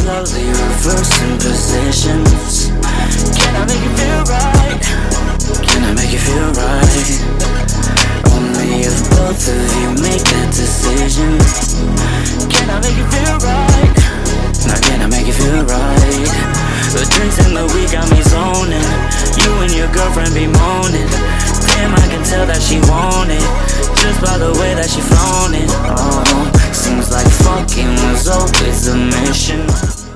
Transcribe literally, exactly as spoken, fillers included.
slowly reversing positions. Can I make you feel right? Can I make you feel right? Only if both of you make that decision. Can I make you feel right? Now can I make you feel right? The drinks and the weed got me zoning. You and your girlfriend be moaning. Damn, I can tell that she want it, just by the way that she flown it. Oh, seems like fucking was always the mission.